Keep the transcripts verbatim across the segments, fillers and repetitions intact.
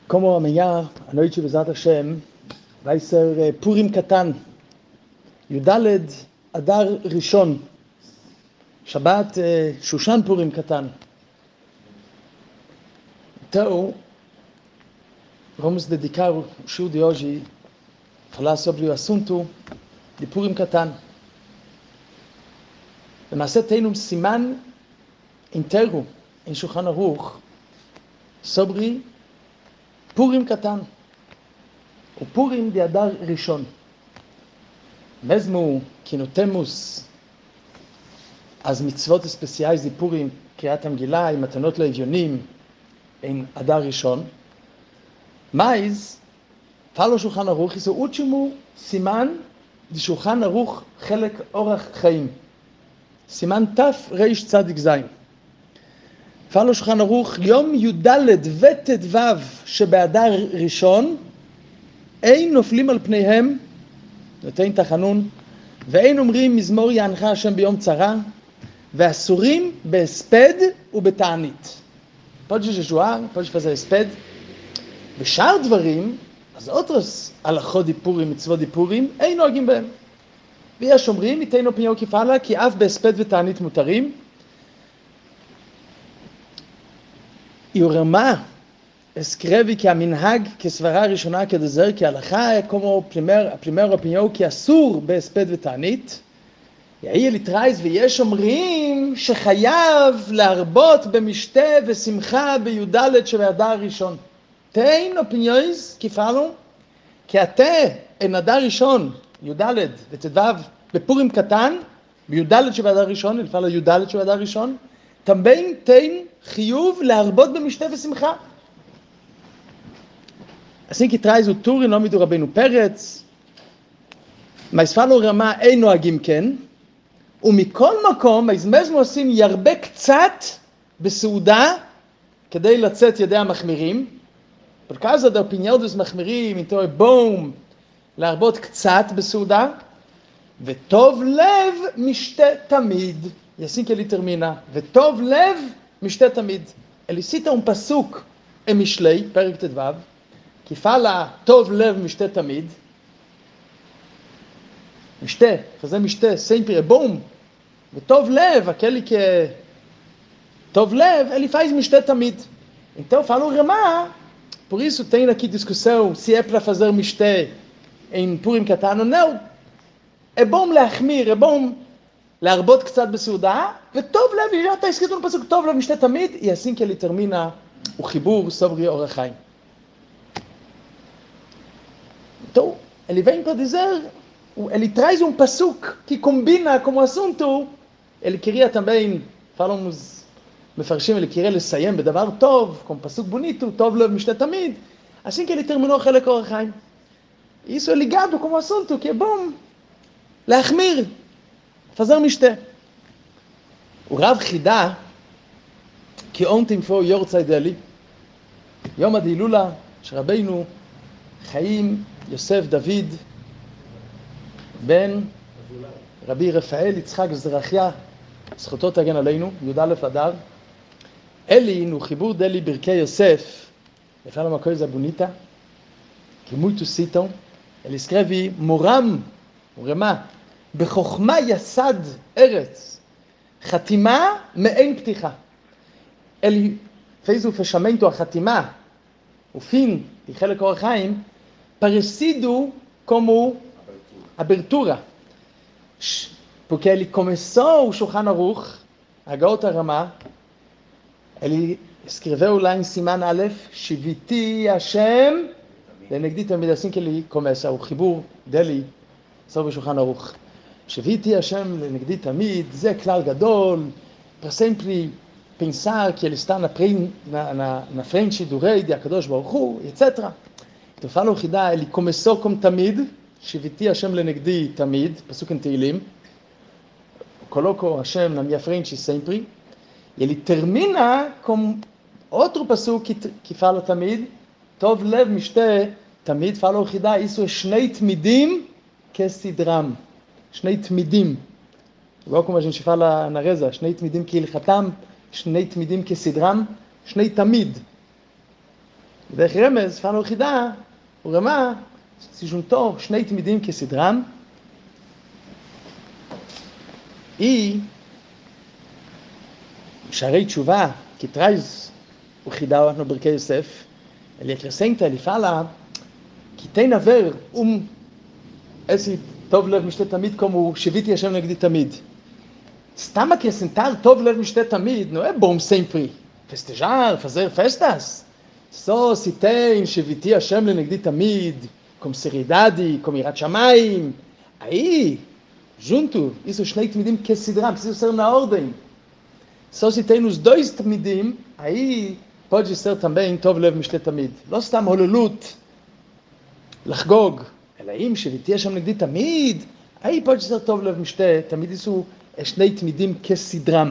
כמו המיה, הנויד שבעזרת השם, וייסר פורים קטן, י"ד אדר ראשון, שבת שושן פורים קטן. Então, vamos dedicar o show de hoje a falar sobre o assunto de Purim Katan. למעשה tem um סימן inteiro em Shulchan Aruch sobre Purim Katan, o Purim de Adar Rishon. Mesmo que não temos as mitzvot especiais de Purim, Kriyat HaMegillah e Matanot Leivyonim em Adar Rishon, mas fala o Shulchan Aruch, esse é o último siman de Shulchan Aruch Chelek Orach Chaim, siman Taf Reish Tzadik Zayin. fala o Shulchan Aruch, יום י"ד וט"ו שבאדר ראשון אין נופלים על פניהם, נותן תחנון, ואין אומרים מזמור יענך השם ביום צרה, ואסורים בהספד ובתענית. pode jejuar, pode fazer הספד, ושאר דברים, אז outros הלכות דיפורים, מצוות דיפורים, אין נוהגים בהם. ויש אומרים, ייתנו פניו כפעלה, כי אף בהספד ותענית מותרים. E o Ramá escreve que a minhag, que svara rishona quer dizer que a halakha é como primeir, a primeira opinião que assur בהספד ותענית. E aí ele traz, ויש אומרים שחייב להרבות במשתה ושמחה בי"ד שבאדר ראשון. Tem opiniões que falam que até em Adar Rishon, י"ד וט"ו, בפורים קטן, בי"ד שבאדר ראשון, ele fala י"ד שבאדר ראשון, também tem חיוב להרבות במשתה ושמחה. Assim que traz o Tur em nome do Rabbeinu Peretz, mas fala o Ramá, אין נוהגים כן, ומכל מקום, mas mesmo assim, ירבה קצת בסעודה, כדי לצאת ידי המחמירים. Por causa da opinião dos מחמירים, então é bom להרבות קצת בסעודה, וטוב לב משתה תמיד. E assim que ele termina, וטוב לב משתה תמיד. Ele cita um pasuk em Mishlei, פרק ט"ו, que fala טוב לב משתה תמיד. משתה, fazer משתה sempre é bom. וטוב לב, aquele que é טוב לב, ele faz משתה תמיד. Então fala o Ramá, por isso tem aqui discussão se é para fazer משתה em Purim Katan ou não. É bom להחמיר, é bom להרבות קצת בסעודה, וטוב לב, já está escrito no pasuk, טוב לב משתה תמיד, e assim que ele termina o חיבור sobre אורח חיים. Então, ele vem para dizer, ele traz um pasuk que combina com o assunto. Ele queria também, falamos, מפרשים, ele queria לסיים בדבר טוב, com pasuk bonito, טוב לב משתה תמיד, assim que ele terminou חלק אורח חיים. Isso é ligado com o assunto, que é bom להחמיר, fazer משתה. O Rav חידה, que ontem foi o יורצייט dele, יום הדילולה, שרבינו חיים יוסף דוד בן רבי רפאל יצחק זרחיה, זכותו תגן עלינו, י"א אדר. Ele, no חיבור dele ברכי יוסף, ele fala uma coisa bonita, que muitos citam. Ele escreve, מורם, o Ramá, בחוכמה יסד ארץ, חתימה מאין פתיחה. Ele fez o fechamento, a חתימה, o fim de חלק אורח חיים, parecido como abertura. Porque ele começou o Shulchan Aruch, Agaot HaRamá, ele escreveu lá em Siman Aleph, Shiviti Hashem, lenegdi tamid, assim que ele começa o חיבור dele sobre o Shulchan Aruch. Shiviti Hashem lenegdi tamid, זה כלל גדול, para sempre pensar que ele está na, na, na, na frente do rei de Akadosh Baruch Hu, etcétera. Então fala o Chida, ele começou com Tamid, Shiviti Hashem lenegdi Tamid, pasuk em Teilim, coloco Hashem na minha frente sempre, e ele termina com outro pasuk que, que fala Tamid, Tov lev mishte Tamid, fala o Chida, isso é Shnei Tmidim kesidram, Shnei Tmidim, igual como a gente fala na reza, Shnei Tmidim keilchatam, Shnei Tmidim kesidram, Shnei Tamid. Dech Remez, fala o Hidá, o Ramá, se juntou Shnei Tmidim Kessidram e o Sharei Tshuva, que traz o Hidá no Birkei Yosef, ele acrescenta, ele fala que tem a ver um esse Tov Lev Mishte Tamid como Shiviti Hashem Negdi Tamid. Stam acrescentar Tov Lev Mishte Tamid não é bom sempre festejar, fazer festas. Só se tem Shiviti Hashem Negdi Tamid com seriedade, com Irat Shamayim. Aí, junto, isso Shnei Tmidim Kessidram, precisa ser na ordem. Só se tem os dois Tmidim, aí pode ser também Tov Lev Mishte Tamid. Não Stam Hololut, Lachgog. אלא אם שביתי שם נגדי תמיד, aí pode ser טוב לב משתה, תמיד isso é שני תמידים כסדרם.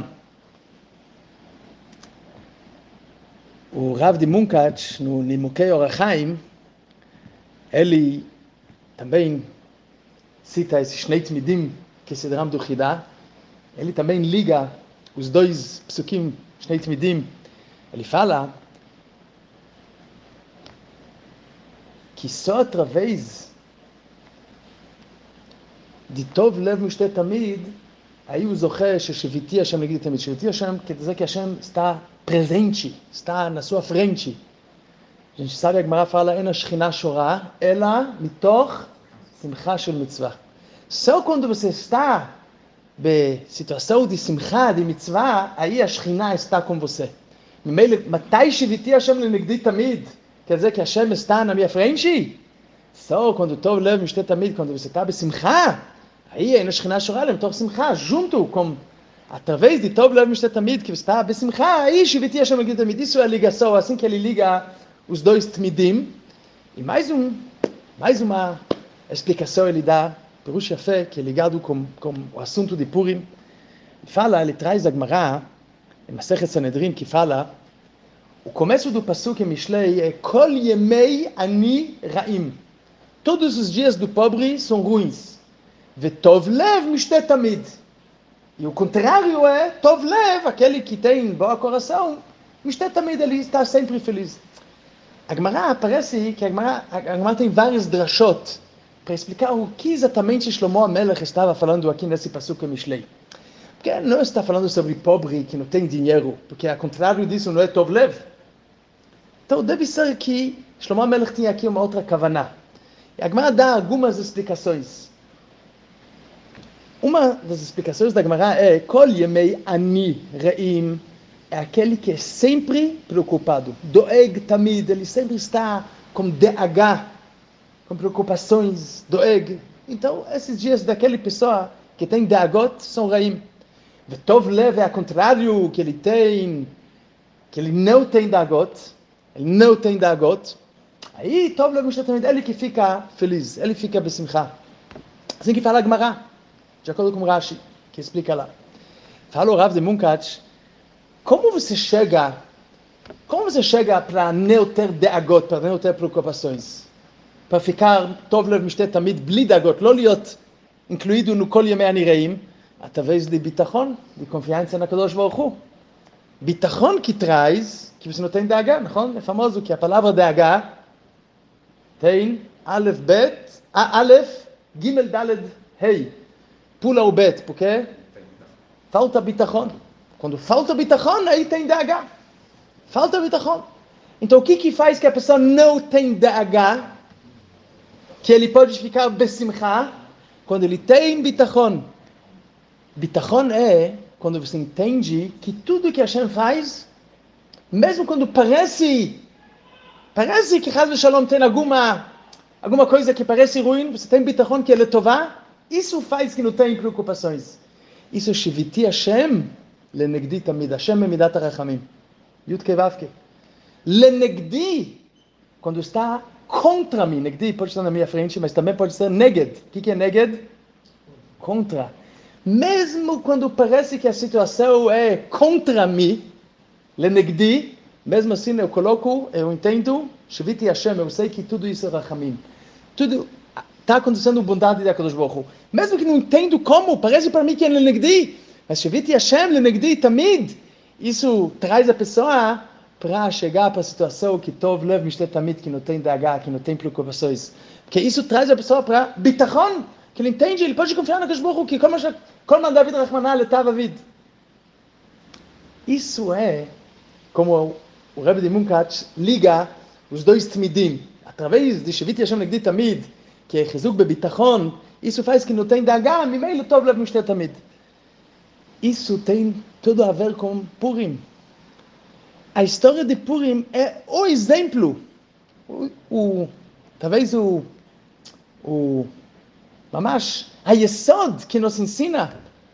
O Rav de Munkach, no Nimukei Or HaChaim, ele também cita esses שני תמידים כסדרם do Hidá, ele também liga os dois psukim, שני תמידים, ele fala que só através de Tov Lev Mishte Tamid, aí o Zoché, Shiviti Hashem Negdi Tamid. Shiviti Hashem quer dizer que Hashem está presente, está na sua frente. A gente sabe, a Gemara fala, En Ashchina Shora, Ela Mitoch Simcha Shel Mitzvah. Só quando você está em situação de Simcha, de Mitzvah, aí a Shechina está com você. Matai Shiviti Hashem Negdi Tamid, quer dizer que Hashem está na minha frente? Só quando Tov Lev Mishte Tamid, quando você está em Simcha, aí é na Shechina Shora, em Tov Simcha, junto com, através de Tov Lev Mishte Tamid, que você está em Simcha, aí Shiviti Hashem Negdi Tamid, isso é a ligação, assim que ele liga os dois Tmidim. E mais um, mais uma explicação ele dá, Perush Yafé, que é ligado com, com o assunto de Purim. Ele fala, ele traz a Gemara, em Masechet Sanedrin, que fala, o começo do Pasuk em Mishlei é Kol Yemei Ani Ra'im. Todos os dias do pobre são ruins. Vetov Lev Mishte Tamid. E o contrário é Tov Lev, aquele que tem bom coração, Mishte Tamid, ele está sempre feliz. A Gemara parece que a Gemara, a Gemara tem vários drashot para explicar o que exatamente Shlomo HaMelech estava falando aqui nesse Pasuk em Mishlei. Porque não está falando sobre pobre que não tem dinheiro, porque ao contrário disso não é Tov Lev. Então deve ser que Shlomo HaMelech tinha aqui uma outra kavaná. E a Gemara dá algumas explicações. Uma das explicações da Gemara é Kol Yemei Ani Re'im, é aquele que é sempre preocupado. Doeg Tamid, ele sempre está com D H, com preocupações, Doeg. Então, esses dias daquela pessoa que tem Dagot são Re'im. Vetov Lev é ao contrário, que ele tem, que ele não tem Dagot, ele não tem Dagot. Aí, Tov Lev Mishte Tamid, ele que fica feliz, ele fica besimcha. Assim que fala a Gemara, de acordo com Rashi, que explica lá. Fala o Rav de Munkach, como você chega, como você chega para não ter Dagot, para não ter preocupações? Para ficar Tov Lev Mishte Tamid, bli Dagot, não liot incluído no Kol Yemei Ani Re'im, através de bitachon, de confiança na Kadosh Baruch Hu. Bitachon que traz, que você não tem D H, não? É famoso que a palavra D H tem Aleph Bet, Aleph, Gimel Daled Hei. Pula o Bet, porque falta bitachon. Quando falta bitachon, aí tem D H. Falta bitachon. Então o que que faz que a pessoa não tem D H? Que ele pode ficar besimcha quando ele tem bitachon. Bitachon é quando você entende que tudo que Hashem faz, mesmo quando parece Parece que Chas v'Shalom tem alguma, alguma coisa que parece ruim, você tem bitachon que ele é tová, isso faz que não tem preocupações. Isso é Shiviti Hashem lenegdi tamid, Hashem é midat harachamim. Yud Kei Vav Kei. Lenegdi, quando está contra mim, negdi pode estar na minha frente, mas também pode ser neged. O que é neged? Contra. Mesmo quando parece que a situação é contra mim, lenegdi, mesmo assim eu coloco, eu entendo, Shiviti Hashem, eu sei que tudo isso é Rachamim. Tudo está acontecendo bondade de Akadosh Baruch Hu. Mesmo que não entendo como, parece para mim que é Lenegdi, mas Shiviti Hashem, Lenegdi, Tamid, isso traz a pessoa para chegar para a situação que Tov Lev Mishteh Tamid, que não tem dagá, que não tem preocupações. Porque isso traz a pessoa para bitachon, que ele entende, ele pode confiar no Kashburhu, que como como David Rahmanah letava vid. Isso é como o Rebbe de Munkach liga os dois tmidim, através de Shevit Yashem Negdi Tamid, que é Chizuk bebitachon, isso faz que não tem dagá, Mimei Tov Lev Mishteh Tamid. Isso tem tudo a ver com Purim. A história de Purim é o exemplo, o, o talvez o, o, mamash, a yesod que nos ensina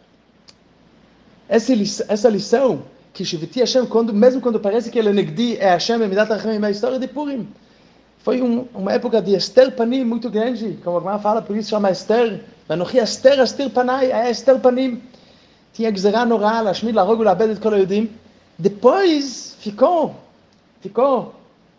essa, essa lição, que Shiviti Hashem, quando, mesmo quando parece que ele é negdi, é Hashem, é Midat HaRachamim, é a história de Purim. Foi um, uma época de Esther Panim muito grande, como a Gemara fala, por isso chama Esther, Vanochi Esther, Esther Panai, é Esther Panim. Tinha gzerá norá, להשמיד, להרוג ולאבד את כל היהודים. Depois ficou, ficou.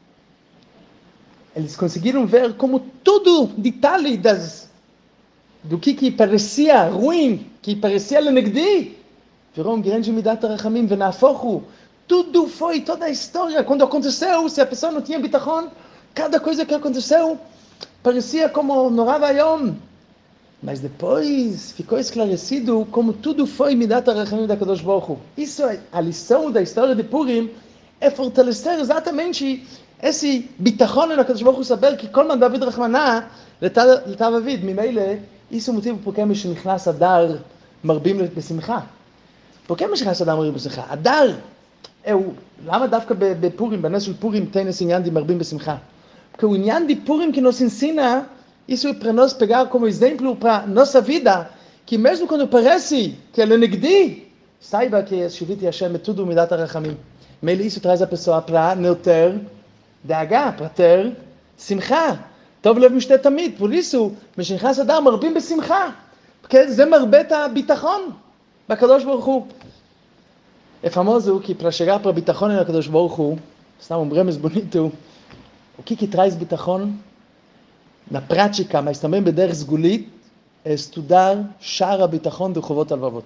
Eles conseguiram ver como todo detalhe das, do que, que parecia ruim, que parecia lenegdi, virou um grande midat harachamim, venafochu. Tudo foi, toda a história, quando aconteceu, se a pessoa não tinha bitachon, cada coisa que aconteceu parecia como norá vayom. Mas depois ficou esclarecido como tudo foi midat harachamim da Kadosh Baruch Hu. Isso é a lição da história de Purim, é fortalecer exatamente esse bitachon na Kadosh Baruch Hu, saber que quando David Rahmanah letava vid, ממילא, isso é o motivo porque משנכנס אדר מרבים בשמחה. Por que משנכנס אדר מרבים בשמחה? אדר, למה דווקא בפורים, בנס של פורים, tem esse עניין de מרבים בשמחה? Porque o עניין de Purim que nos ensina, isso é para nós pegar como exemplo para nossa vida, que mesmo quando parece que ele é negdi, saiba que Shiviti Hashem é tudo midat harachamim. Mas isso traz a pessoa para não ter dagá, para ter simcha. Tov lev mishteh tamid. Por isso, משנכנס אדר מרבים בשמחה. Porque זה מרבה את הביטחון בקדוש ברוך הוא. É famoso que para chegar para ביטחון na Kadosh Baruch Hu, está um bremes bonito, o que que traz ביטחון? Na prática, mas também bederes sgulit, é estudar Shar HaBitachon do Chovot HaLevavot.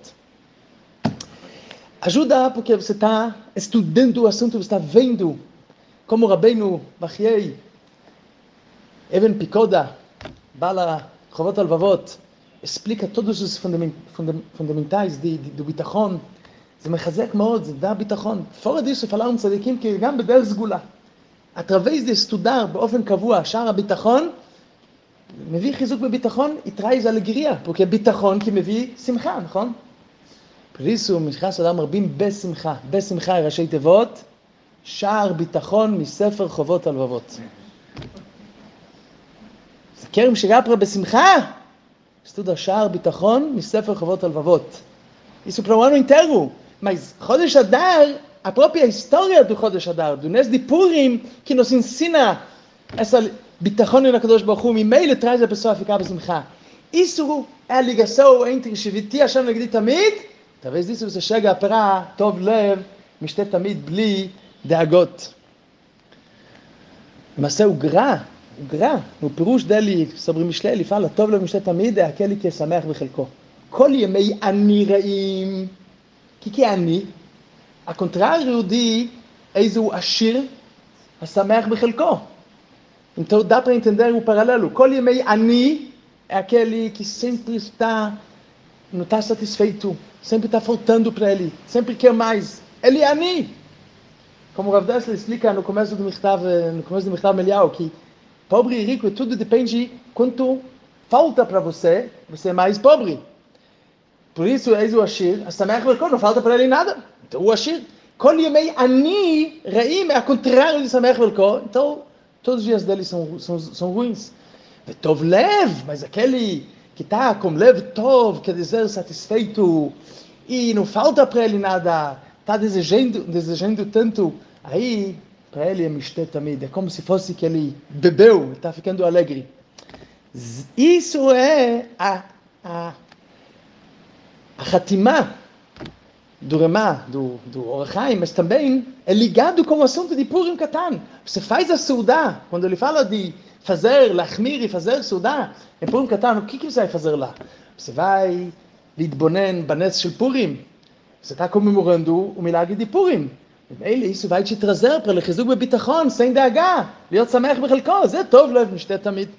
Ajuda porque você está estudando o assunto, você está vendo como Rabbeinu Bachiei, Even Pikoda, Bala Chovot HaLevavot, explica todos os fundamentais de, de, do Bitachon. זה מחזק מאוד, זה דע ביטחון. פורה disso, falaram צדיקים que גם בדרך סגולה. através de estudar באופן קבוע שער הביטחון, מביא חיזוק בביטחון, e traz alegria, porque é ביטחון que מביא שמחה, נכון? por isso, משכנס אדם מרבים בשמחה. בשמחה ראשי תיבות, שער ביטחון מספר חובות הלבבות. זה quer chegar para בשמחה, estuda שער ביטחון מספר חובות הלבבות. Isso para o ano inteiro. Mas Chodesh Adar, a própria história do Chodesh Adar, do Nes de Purim, que nos ensina essa bitachon na Kadosh Baruch Hu, e-mail traz a pessoa a ficar besimcha. Isso é a ligação entre Shiviti Hashem Negdi Tamid, talvez disso você chega para Tov Lev, Mishteh Tamid, Bli, Deagot. Mas é o Gra, o Gra, no pirush dele sobre Mishlei, ele fala, Tov Lev, Mishteh Tamid, é aquele que é Sameach Bechelko. כל ימי אני רעים, que que é אני? A contrário de איזהו עשיר, השמח בחלקו. Então dá para entender o paralelo. כל ימי אני é aquele que sempre está, não está satisfeito, sempre está faltando para ele, sempre quer mais. Ele é אני. Como o Rav Dessler explica no começo do Michtav, no começo do Michtav Melial, que pobre e rico, tudo depende quanto falta para você, você é mais pobre. Por isso, eis o Ashir, a Sameach Belko, não falta para ele nada. Então, o Ashir, Kol Yemei Ani Reim, é a contrário de Sameach Belko. Então, todos os dias dele são, são, são ruins. Tov Lev, mas aquele que está com Lev Tov, quer dizer, satisfeito, e não falta para ele nada, está desejando, desejando tanto, aí, para ele é Mishteh Tamid, é como se fosse que ele bebeu, está ficando alegre. Isso é a... a A Hatimá do Ramá, do, do Or HaChaim, mas também é ligado com o assunto de Purim Katan. Você faz a Seudá, quando ele fala de fazer, lachmir e fazer Seudá, em Purim Katan, o que, que você vai fazer lá? Você vai להתבונן בנס של Purim. Você está comemorando o milagre de Purim. ואלה איסו בית שיתרזר פר לחיזוק בביטחון, סין דאגה, להיות שמח בחלקו, זה טוב לב משתה תמיד.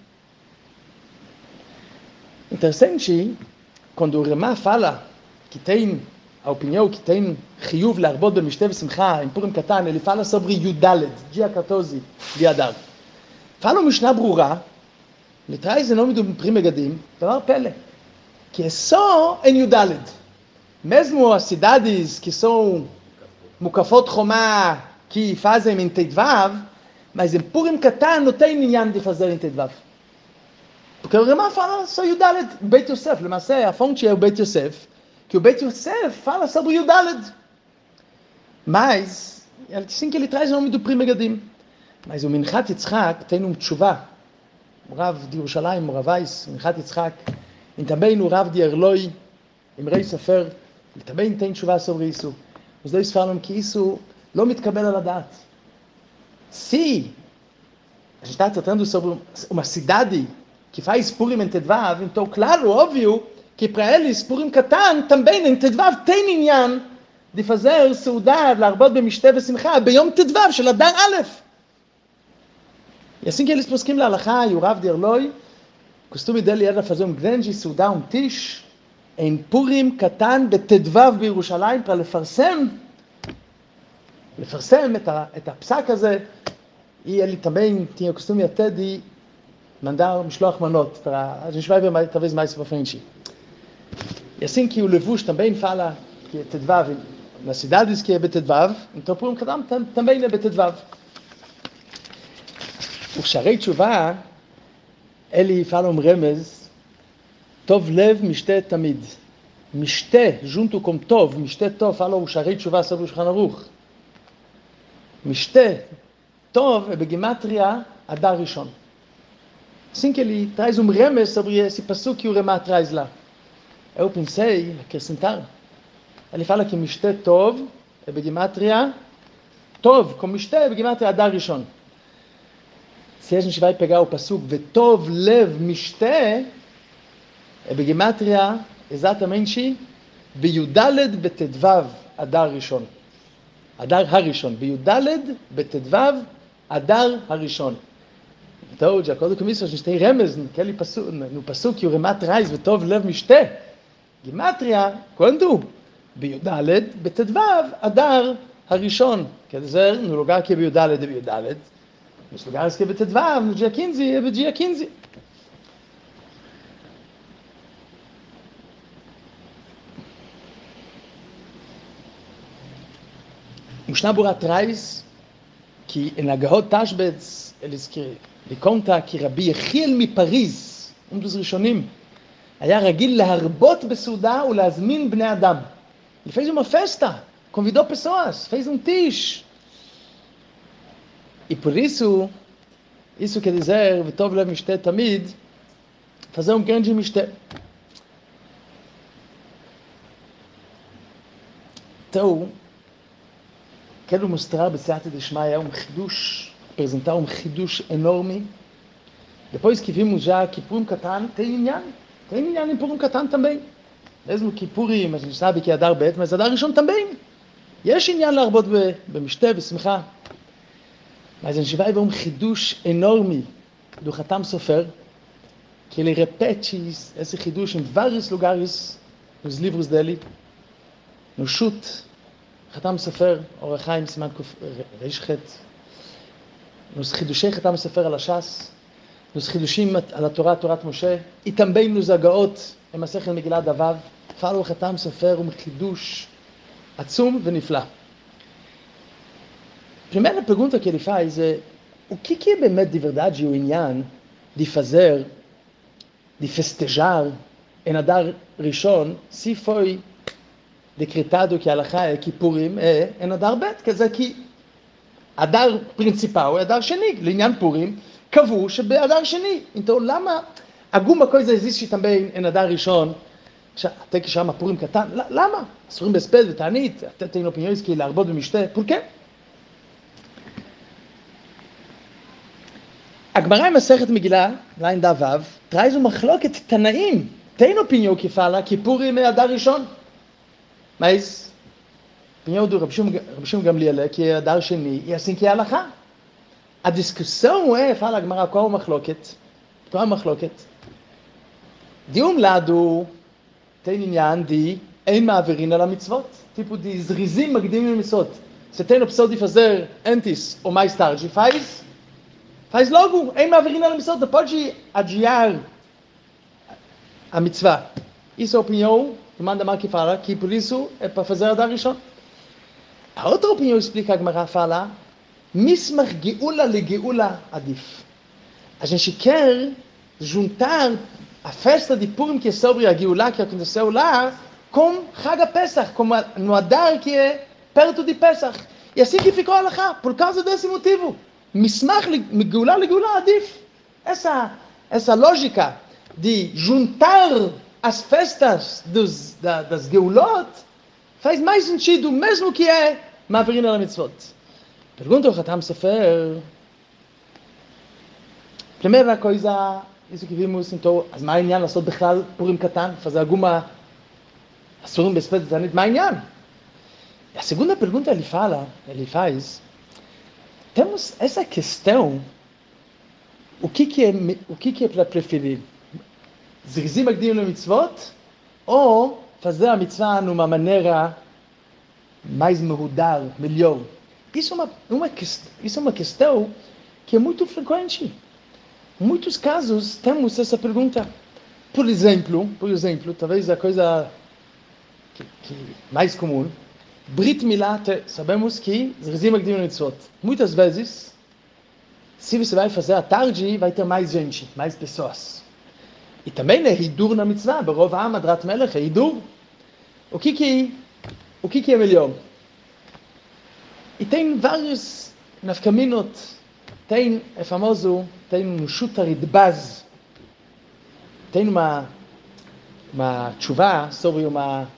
אינטרסנטי, quando o Ramá fala que tem a opinião, que tem chiyuv להרבות במשתה ושמחה, עם פורים קטן, ele fala sobre Yudaled, dia quatorze de Adar. Fala uma משנה ברורה, ele traz em nome do Pri Megadim, דבר פלא, que é só em Yudaled. Mesmo as cidades que são mukafot chomá, que fazem em Teidvav, mas em Purim Katan não tem ninguém de fazer em Teidvav. Porque o Ramá fala só Yudaled, Beit Yosef, למעשה a fonte é o Beit Yosef, que o Beit Yosef fala sobre Yudaled. Mas, assim que ele traz o nome do Pri Megadim. Mas o Minchat Yitzchak tem um tshuva, o Rav de Yerushalayim, o Ravais, o Minchat Yitzchak, e também o Rav de Erloi, Imrei Sefer, ele também tem tshuva sobre isso. Os dois falam que isso não מתקבל על הדעת. Se a gente está tratando sobre uma cidade que faz Purim em Tedvav, então, claro, óbvio, que para eles, Purim Katan, também em Tedvav tem inyan de fazer סעודה, להרבות במשתה ושמחה, ביום Tedvav של אדר א'. E assim que eles posquim להלכה, e o Rav de Erloi, costume dele era fazer um grande סעודה, um tish, em Purim Katan בתדבב בירושלים, para לפרסם, לפרסם את, ה, את הפסק הזה, e ele também tinha o costume até de mandar משלוח מנות, para, a gente vai ver mais, talvez mais para frente. E assim que o Levush também fala que é Tedvav, nas cidades que é Betedvav, então Purim Katan também é Betedvav. O Sharei Tshuva, ele fala um remez, Tov Lev Mishte Tamid. Mishte, junto com Tov, Mishte Tov, fala o Sharei Tshuva sobre o Shulchan Aruch. Mishte Tov é begimatria Adar Rishon. Assim que ele traz um remez sobre esse passuque que o Ramá traz lá. Eu pensei, acrescentar, ele fala que Mishte Tov é begimatria Tov, com Mishte é begimatria Adar Rishon. Se a gente vai pegar o passuque Vetov Lev Mishte, é begimatria exatamente Beyudaled Betedvav Adar Rishon. Adar Harishon. Beyudaled Betedvav Adar Harishon. Então, de acordo com isso, a gente tem remez naquele passuque, no passuque que o Ramá traz Vetov Lev Mishte. Gematria, quando? Beyudaled Betedvav Adar Harishon. Quer dizer, no lugar que é Beyudaled é Beyudaled, nos lugares que é Betedvav, no dia quinze, é dia quinze. O Mishnah Berurah traz que em Agahot Tashbetz, eles que ele conta que Rabi Yechiel מפריז, um dos Rishonim, היה רגיל להרבות בסעודה ולהזמין בני אדם. Ele fez uma festa, convidou pessoas, fez um tish. E por isso, isso quer dizer, Vetov Lev Mishte Tamid, fazer um grande mishte. Então, quero mostrar B'Siyata Deshmaya um chidush, apresentar um chidush enorme. Depois que vimos já que Purim Katan tem inyan, tem inyan em Purim Katan também. Mesmo que Purim, a gente sabe que é Adar Bet, mas Adar Rishon também. יש עניין להרבות במשתה ושמחה. Mas a gente vai ver um chidush enorme do Hatam Sofer, que ele repete esse chidush em vários lugares nos livros dele. No Shut, Hatam Sofer, Orach Chaim, Siman Reish Chet. Nos chidushei Hatam Sofer על הש"ס, nos chidushim על התורה, תורת משה, e também nos הגאות, em Masechet Megillah Davav, fala o Hatam Sofer um chidush עצום ונפלא. A primeira pergunta que ele faz é o que que é באמת de verdade o inyan de fazer, de festejar em Adar Rishon, se foi decretado que a halakha é que Purim é em Adar Bet, quer dizer que Adar principal é Adar Sheni, לעניין Purim, קבעו שבאדר שני. Então, lama alguma coisa existe também em Adar Rishon, até que chama Purim Katan, lama? אסורים בהספד ותענית, até tem opiniões que להרבות במשתה, por quê? הגמרא em Masechet Megillah, lá em Davav, traz uma מחלוקת תנאים. Tem opinião que fala que Purim é Adar Rishon. Mas, opinião do Rabi Shimon Gamliel, que é a Dar Sheni, e assim que é a Halachá. A discussão é, fala a Gemara, qual é o machloket? Qual é o machloket? De um lado, tem inyan de ein ma'averin ala mitzvot, tipo de zrizim magdimim mitzvot. Você tem a opção de fazer antes ou mais tarde, faz, faz logo, ein ma'averin ala mitzvot, pode adiar a mitzvah. Isso é a opinião do Mandamar que fala que por isso é para fazer a Dar Rishon. A outra opinião explica a Gemara, fala Mismach geula le geula adif. A gente quer juntar a festa de Purim, que é sobre a geula que aconteceu lá, com Chag Pesach, como no Adar que é perto de Pesach. E assim que ficou a Halachá, por causa desse motivo. Mismach geula le geula adif. Essa, essa lógica de juntar as festas dos, da, das geulot faz mais sentido, mesmo que é Ma'averin ala mitzvot. Pergunta o Khatam Sofer. Primeira coisa, isso que vimos, então, as ma'inyan לעשות בכלל פורים קטן, fazer alguma assurim besped de tanit ma'inyan. A segunda pergunta ele fala, ele faz, temos essa questão, o que que é, o que que é para preferir? Zrizim magdim le mitzvot ou fazer a mitzvah numa maneira mais mehudar, melhor? Isso é uma, uma, isso é uma questão que é muito frequente. Em muitos casos temos essa pergunta. Por exemplo, por exemplo, talvez a coisa que, que mais comum, Brit Milá, sabemos que Zrizim magdim le mitzvot. Muitas vezes, se você vai fazer à tarde, vai ter mais gente, mais pessoas. E também é Hidur na mitzvah, Berov Am Adrat Melech, é Hidur. O que que, o que que é melhor? E tem vários nafkaminot, tem, é famoso, tem um Shutar Idbaz, tem uma, uma tshuva sobre uma,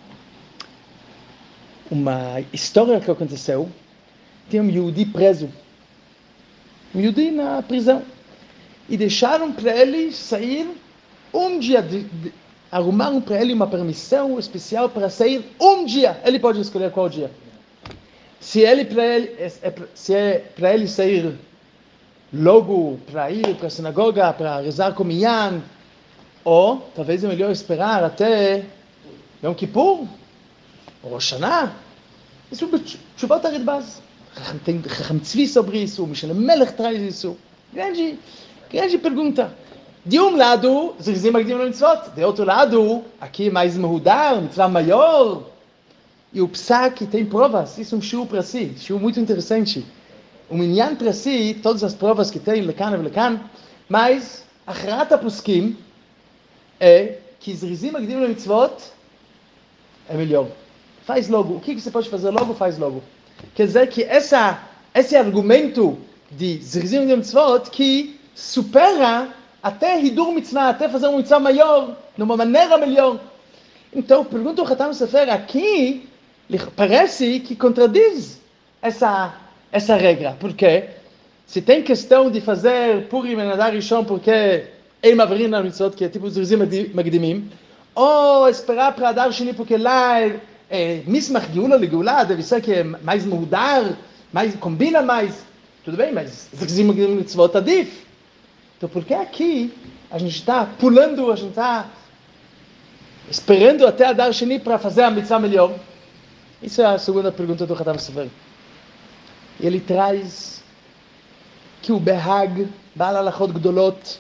uma história que aconteceu, tem um Yehudi preso, um Yehudi na prisão, e deixaram para ele sair um dia, de, de, arrumaram para ele uma permissão especial para sair um dia, ele pode escolher qual dia. Se ele para ele é, se é para ele sair logo para ir para a sinagoga para rezar com Minyan, ou talvez é melhor esperar até Yom Kippur ou Rosh Hashanah. Isso é Tshuvat HaRidbaz. Tem Chacham Tzvi sobre isso, Mishnah Melech traz isso. Grande, grande pergunta. De um lado, Zrizim magdim le mitzvot. De outro lado, aqui mais mehudar, mitzvah maior. E o Psak tem provas, isso é um shiur para si, shiur muito interessante. Um minyan para si, todas as provas que tem, lekan e lekan, mas a Acharata Poskim é que Zrizim magdim le mitzvot é melhor. Faz logo, o que você pode fazer logo, faz logo. Quer dizer que essa, esse argumento de Zrizim magdim le mitzvot que supera até Hidur mitzvah, até fazer uma mitzvah maior, de uma maneira melhor. Então, pergunta o Khatam Sofer aqui, parece que contradiz essa, essa regra. Por quê? Se tem questão de fazer Purim e Dar Rishon porque Ein Ma'averin ala mitzvot, que é tipo Zrizim magdimim, ou esperar para Dar Sheni porque lá é, é Mismach geula le geula, deve ser que é mais mudar, mais, combina mais. Tudo bem, mas Zrizim magdim le mitzvot adif. Então, por que aqui a gente está pulando, a gente está esperando até a Dar Sheni para fazer a mitzvah melhor? Isso é a segunda pergunta do Khatam Sofer. E ele traz que o Behag, Baal Halachot Gdolot,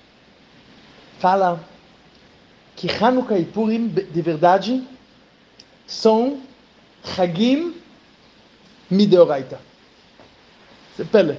fala que Hanukkah e Purim, de verdade, são Chagim Mideoraita. Isso é pele.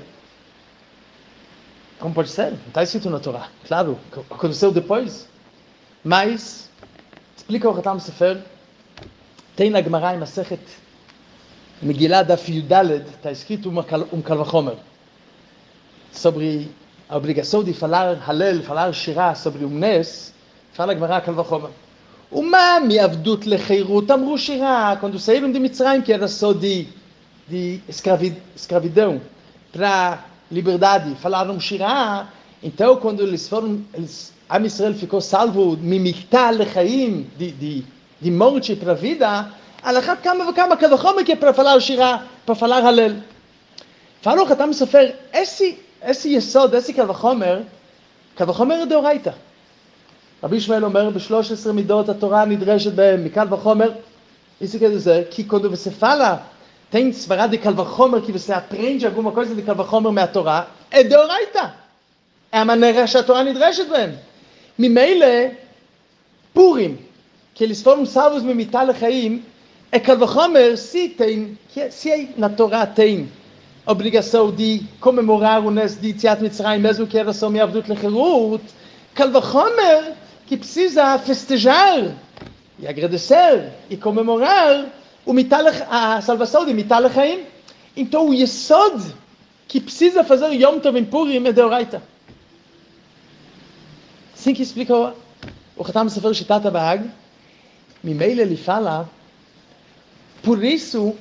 Como pode ser? Não está escrito na Torá. Claro, aconteceu depois. Mas, explica o Khatam Sofer, tem na Gemara em Masechet Megillah Daf Yudaled, está escrito um Kal Vachomer sobre a obrigação de falar Halel, falar Shirah sobre um Nes. Fala a Gemara Kal Vachomer. Uma miavdut lecheirut amru Shirah, quando saíram de Mitzrayim, que era só de, de escravidão para liberdade, falaram Shirah. Então, quando eles foram, eles, Am Israel ficou salvo mimikta lechaim, de, de de morte para a vida, Al achat kama וכמה, קל וחומר que é para falar שירה, para falar הלל. Fala o Khatam Sofer, esse, esse יסוד, esse קל וחומר, קל וחומר דאורייתא. רבי ישמעאל אומר, בשלוש עשרה מידות התורה נדרשת בהם, מקל וחומר, isso quer dizer que quando você fala, tem svara de קל וחומר, que você aprende alguma coisa de קל וחומר מהתורה, é דאורייתא. É a maneira que a Torá נדרשת בהם. ממילא, פורים, que eles foram salvos ממיתה לחיים, é קל וחומר, se tem, se na Torá tem obrigação de comemorar o Nes de Yetziat Mitzrayim, mesmo que era só מעבדות לחירות, קל וחומר, que precisa festejar e agradecer e comemorar o a salvação de Mitah Lechaim. Então o Yesod que precisa fazer Yom Tov em Purim é Deoraita. Assim que explica o, o Khatam Sofer Shitat HaBahag. Mimeile ele fala, por isso,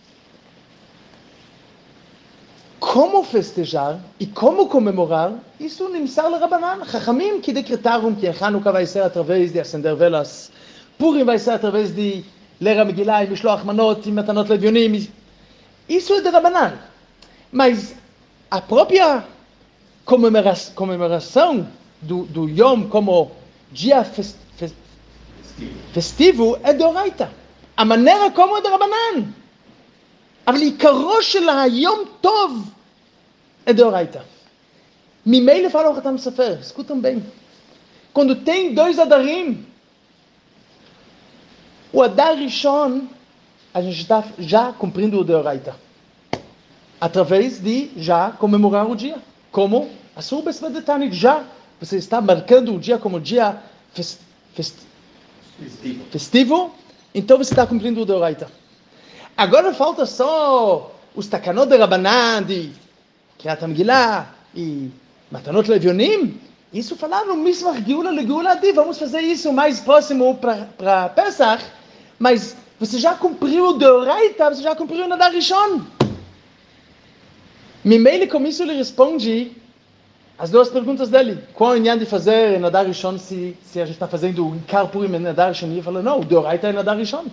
como festejar e como comemorar, isso nimsar לרבנן. חכמים que decretaram que Hanukkah vai ser através de acender velas, Purim vai ser através de ler a Megillah e משלוח מנות e matanot levionim. Isso é de Rabanan. Mas a própria comemora- comemoração do, do Yom como dia fest, fest, festivo é de Oraita. A maneira como é de Rabanan. אבל עיקרו של היום טוב é דאורייתא. ממילא fala o Khatam Sofer, escutam bem. Quando tem dois adarim, o adar rishon, a gente está já cumprindo o deoraita. Através de já comemorar o dia. Como? Asur besvet de Tanit, já. Você está marcando o dia como dia fest, fest, festivo. festivo, então você está cumprindo o deoraita. Agora falta só os takanot de Rabanan, de Kriyat HaMegillah e Matanot Levionim. Isso falaram, Mismach Geula Legeula Adi, vamos fazer isso mais próximo para Pesach, mas você já cumpriu o Deoraita, você já cumpriu o Nadar Rishon. Mimele, com isso, ele responde as duas perguntas dele. Qual é o inyan de fazer Nadar Rishon se, se a gente está fazendo o Ikar Purim em Nadar Rishon? Ele fala, não, o Deoraita é Nadar Rishon.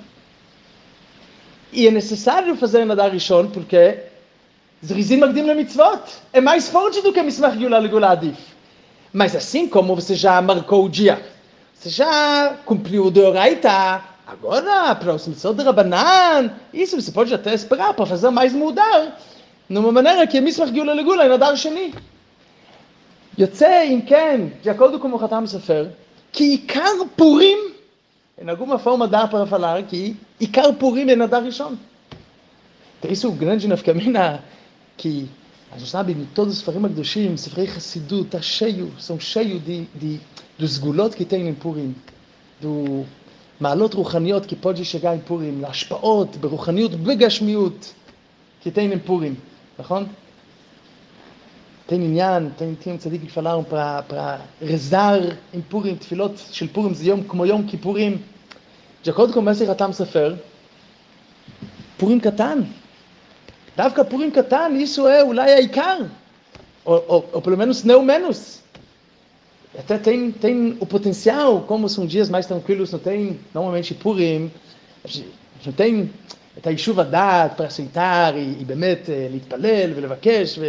E é necessário fazer Nadar Rishon porque Zrizim Magdim LeMitzvot é mais forte do que Mismach Geula Legeula Adif. Mas assim como você já marcou o dia, você já cumpriu o Deoraita, agora para os mitzvot de Rabanan, isso você pode até esperar para fazer mais mudar, numa maneira que é Mismach Geula Legeula e Nadar Sheni. יוצא אם כן, de acordo com o Khatam Sofer, que Ikar Purim, em alguma forma dá para falar que Ikar Purim é Nadar Rishon. Então isso é o grande nafkamina que a gente sabe, em todos os Sefarim HaKadoshim, Sefarei Hassidut, está cheio, são cheios de, de, dos gulot que tem em Purim, do מעלות רוחניות que pode chegar em Purim, להשפעות ברוחניות, בגשמיות, que tem em Purim, נכון? tem עניין, tem, tem צדיק que falaram para rezar em Purim, תפילות של פורים זה יום כמו יום כיפורים. de acordo com o mestre Khatam Sofer, Purim קטן. דווקא פורים קטן, isso é אולי העיקר, ou, ou, ou pelo menos não menos. Até tem, tem o potencial, como são dias mais tranquilos, não tem, normalmente Purim, não tem את היישוב הדעת para aceitar e, e באמת להתפלל ולבקש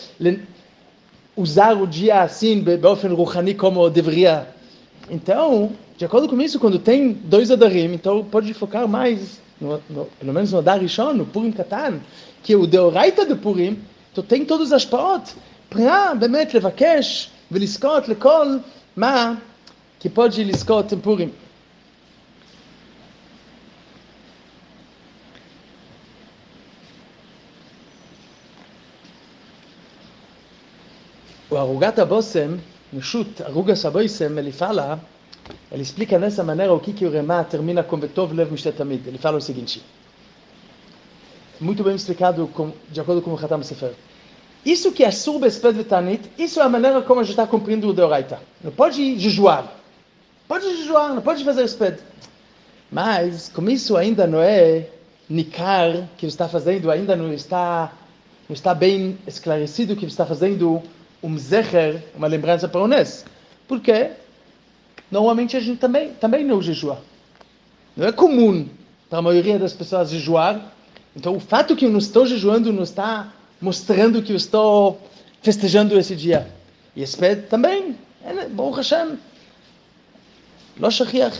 usar o dia assim, באופן רוחני como deveria. Então, de acordo com isso, quando tem dois adarim, então pode focar mais, no, no, pelo menos no Adar Rishon, no Purim Katan, que é o Deoraita de Purim, então tem todas as השפעות, para באמת לבקש ולזכות לכל מה que pode לזכות em Purim. O Arugat HaBosem, Neshut Arugas HaBosem, ele fala, ele explica nessa maneira o que que o Remá termina com Vetov Lev Mishte Tamid. Ele fala o seguinte, muito bem explicado com, de acordo com o Khatam Sofer. Isso que é Asur Besped Vetanit, isso é a maneira como a gente está cumprindo o Deoraita. Não pode jejuar, pode jejuar, não pode fazer Sped. Mas, como isso ainda não é Nikar, que está fazendo, ainda não está, não está bem esclarecido que está fazendo um Zecher, uma lembrança para o Nes. Por quê? Normalmente a gente também, também não jejua. Não é comum para a maioria das pessoas jejuar. Então, o fato que eu não estou jejuando não está mostrando que eu estou festejando esse dia. E esped também, Baruch Hashem, lo shachiach.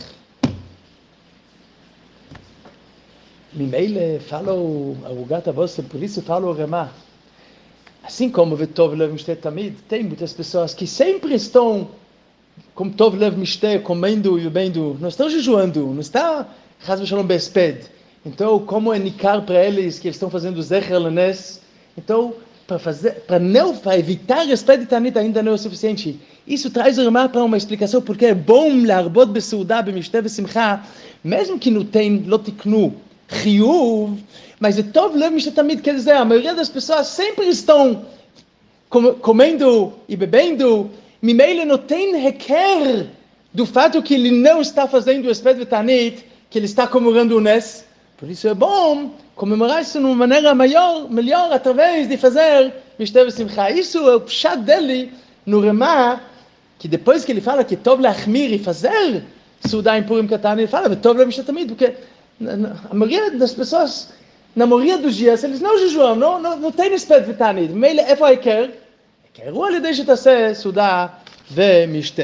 Mimeile, fala o Arugat HaVosem, por isso fala o Remá. Assim como o Tov Lev Mishteh Tamid, tem muitas pessoas que sempre estão com Tov Lev Mishteh, comendo e bebendo, não estão jejuando, não está Chas v'Shalom be'esped. Então, como é nicar para eles que eles estão fazendo Zecher Lenes, então, para fazer, para não, para evitar esped e tanit ainda não é o suficiente. Isso traz o Remá para uma explicação porque é bom larbot be'seudah be'mishteh be'simcha, mesmo que não tem lotiknu chiyuv, mas é Tov Lev Mishteh Tamid, quer dizer, a maioria das pessoas sempre estão comendo e bebendo, Mimeile não tem requer do fato que ele não está fazendo o esped e tanit, que ele está comemorando o Nes. Por isso é bom comemorar isso de uma maneira maior, melhor, através de fazer Mishteh V'Simcha. Isso é o pshat dele no Remá, que depois que ele fala que Tov Lachmir e fazer Seudah em Purim Katan, ele fala Tov Lev Mishteh Tamid, porque a maioria das pessoas, na maioria dos dias, eles não jejuam, não, não, não tem esped v'tanit. Meile, איפה העיקר? העיקר הוא על ידי שתעשה סעודה ומשתה.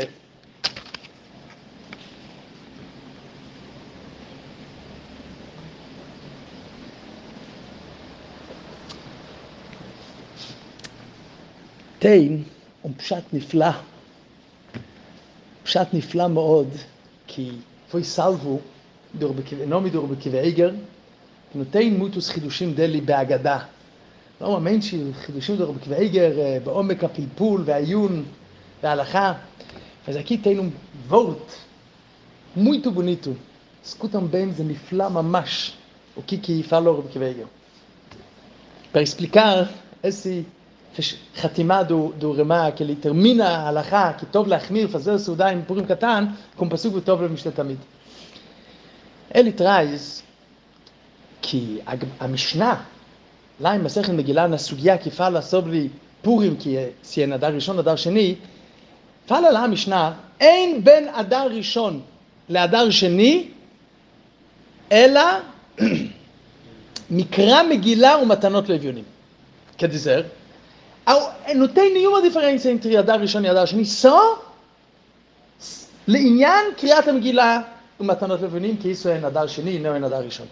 tem um pshat niflá, pshat niflá מאוד, que foi salvo em nome do Rebbe Akiva Eiger, que não tem muitos chidushim dele בהגדה. normalmente, os chidushim do Rebbe Akiva Eiger é בעומק הפלפול והעיון וההלכה, mas aqui tem um vort muito bonito. Escutam bem, זה נפלא ממש, o que que fala o Rebbe Akiva Eiger. Para explicar esse חתימה do, do Remá, que ele termina a halakha, que טוב להחמיר, fazer סעודה em Purim Katan, com pasuk וטוב לב משתה תמיד. Ele traz que a, a Mishnah, lá em Masechet Megillah, na Sugya que fala sobre Purim, que é, se é Nadar Rishon, Nadar Sheni, fala lá a Mishnah, אין בין אדר ראשון לאדר שני, אלא מקרא מגילה ומתנות לאביונים. Quer dizer, não tem nenhuma diferença entre Adar Rishon e Adar Sheni, só לעניין קריאת המגילה ומתנות לאביונים, כי isso é Nadar Sheni, não é Nadar Rishon.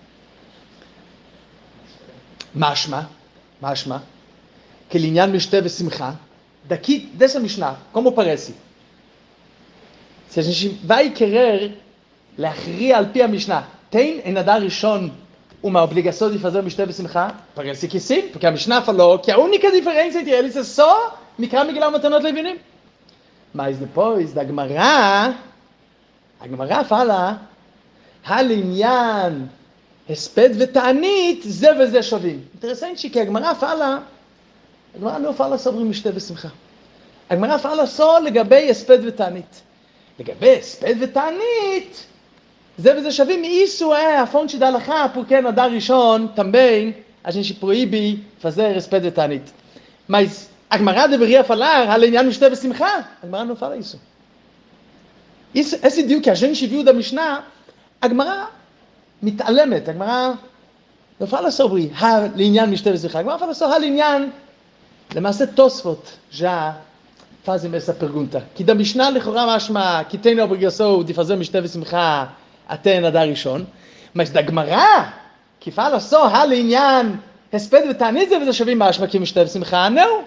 משמע, משמע, que לעניין משתה ושמחה, daqui, dessa Mishnah, como parece? Se a gente vai querer להכריע על פי המשנה, tem em Adar Rishon uma obrigação de fazer משתה ושמחה? Parece que sim, porque a Mishnah falou que a única diferença entre eles é só מקרא מגילה ומתנות לאביונים. Mas depois da Gemara, a Gemara fala, הלעניין הספד ותענית, זה וזה שווים. Interessante que a Gemara fala, a Gemara não fala sobre משתה ושמחה. A Gemara fala só לגבי הספד ותענית. לגבי הספד ותענית, זה וזה שווים, isso é a fonte da halakha, porque no Adar Rishon também a gente proíbe fazer הספד ותענית. Mas a Gemara deveria falar, הלעניין משתה ושמחה. A Gemara não fala isso. isso. Esse dia que a gente viu da Mishnah, a Gemara מתעלמת, a Gemara não fala sobre הלעניין משתה ושמחה, a Gemara fala só הלעניין, למעשה תוספות já fazem essa pergunta, que da Mishnah לכאורה משמע, que tem a obrigação de fazer משתה ושמחה até Nadar Rishon, mas da Gemara, que fala só הלעניין הספד ותענית, זה וזה שווים משמע que משתה ושמחה, não.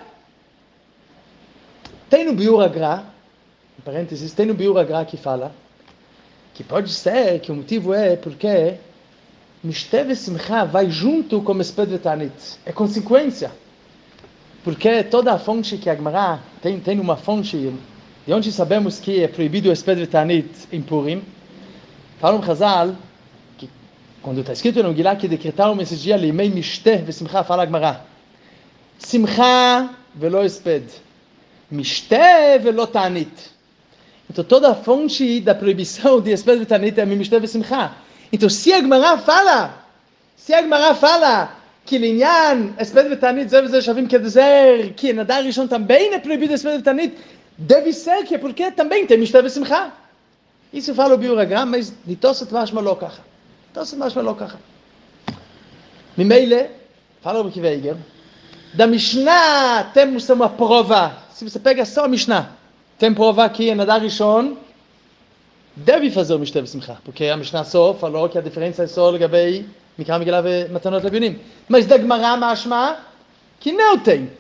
Tem no Biur HaGra, em parênteses, tem no Biur HaGra que fala que pode ser que o motivo é porque משתה ושמחה vai junto com הספד ותענית. É consequência. Porque toda a fonte que a Gemara tem, tem uma fonte de onde sabemos que é proibido o הספד ותענית em Purim. Falam Chazal que quando está escrito no Megillah que decretaram esse dia לימי משתה ושמחה, fala a Gemara שמחה ולא הספד, משתה ולא תענית. Então toda a fonte da proibição de הספד ותענית é משתה ושמחה. Então se a Gemara fala, se a Gemara fala que לעניין הספד ותענית זה וזה שווים, quer dizer que Nadar Rishon também é proibido הספד ותענית, deve ser que é porque também tem משתה ושמחה. Isso fala o Biur HaGra, mas de Tosfot Mashma לא ככה. אתה עושה משהו לא ככה. ממילא, פעלה רבי עקיבא איגר, da Mishnah temos uma prova. Se você pega só a Mishnah, tem prova que na Adar Rishon deve fazer o Mishteh B'Simcha, porque a Mishnah só falou que a diferença é só לגבי מקרא מגילה ומתנות לביונים. Mas da Gemara משמע que não tem.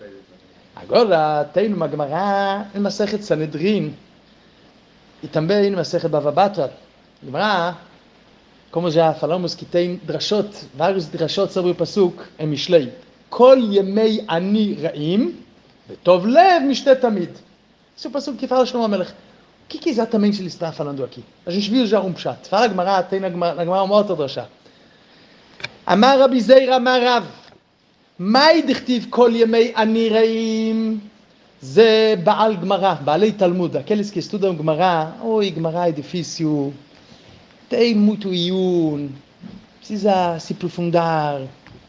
Agora tem uma Gemara em Masechet Sanedrin e também em Masechet Bava Batra. Gemara, como já falamos, que tem drashot, vários drashot sobre o pasuk em Mishlei. כל ימי אני רעים, וטוב לב משתה תמיד. Esse é o passo que fala Shlomo HaMelech. O que, que exatamente ele está falando aqui? A gente viu já um pshat. Fala a Gemara, tem na Gemara uma outra drasha. Amar Rabi Zeira Amar Rav, mai dichtiv kol yemei ani ra'im, זה בעל גמרא, בעלי תלמוד. Aqueles que estudam Gemara, oi, Gemara é difícil, tem muito iun, precisa se aprofundar.